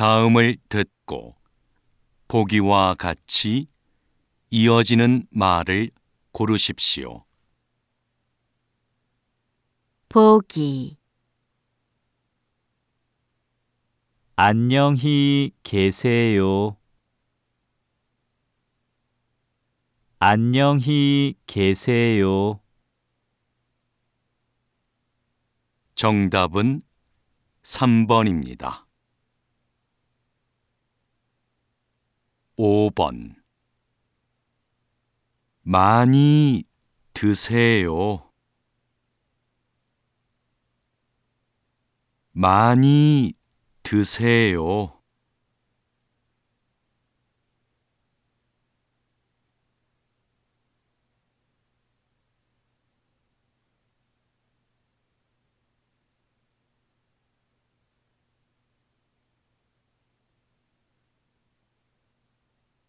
다음을 듣고 보기와 같이 이어지는 말을 고르십시오. 보기. 안녕히 계세요. 안녕히 계세요. 정답은 3번입니다. 5번. 많이 드세요. 많이 드세요.